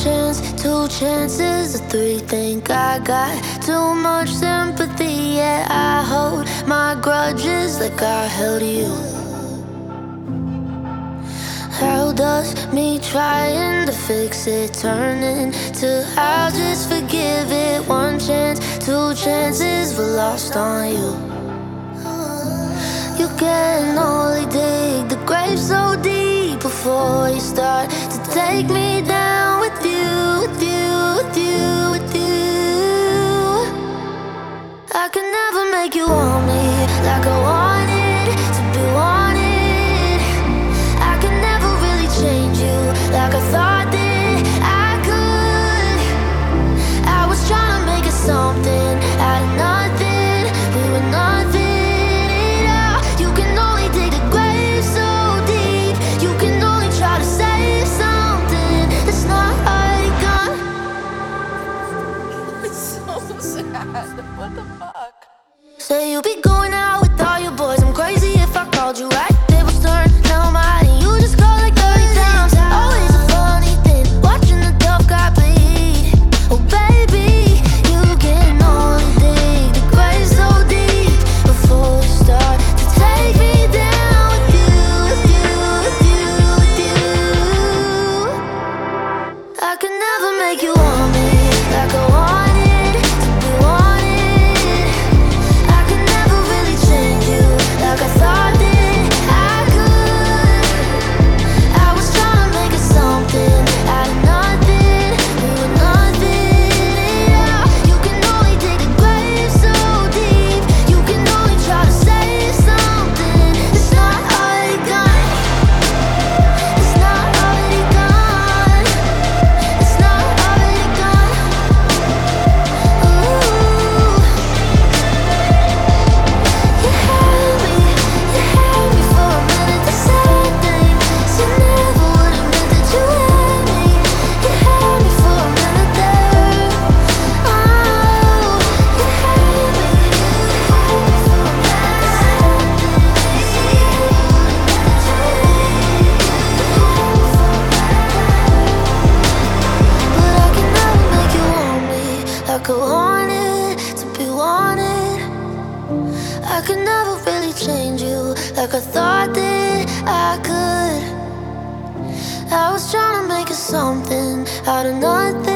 chance, two chances, or three. Think I got too much sympathy. Yeah, I hold my grudges like I held you. How does me trying to fix it turn into I'll just forgive it? One chance, two chances were lost on you. You can only dig the grave so deep before you start to take me down with you, with you, with you, with you. I can never make you want me like I wanted to be wanted. I can never really change you like I thought that I could. I was trying to make it something out of nothing. We were nothing at all. You can only dig the grave so deep. You can only try to save something that's not already gone. It's so sad. What the fuck? Say you'll be going out with all your boys. I'm crazy if I called you right. Tables turn, now I'm out and you just call like 30 times. Always a funny thing, watching the tough guy bleed. Oh baby, you can only dig the grave so deep before you start to take me down with you, with you, with you, with you. I can never make you want me like I wanted to be wanted. I can never really change you like I thought that I could. I was trying to make it something out of nothing. We were nothing at all. You can only dig the grave so deep. You can only try to save something that's not already gone. It's not already gone. It's not already gone. Ooh. You had me for a minute. The sad thing is you never would admit that you had me. You had me for a minute there. Oh, you had me for a minute. But I can never make you want me like I wanted to be wanted. I could never really change you like I thought that I could. I was trying to make it something out of nothing.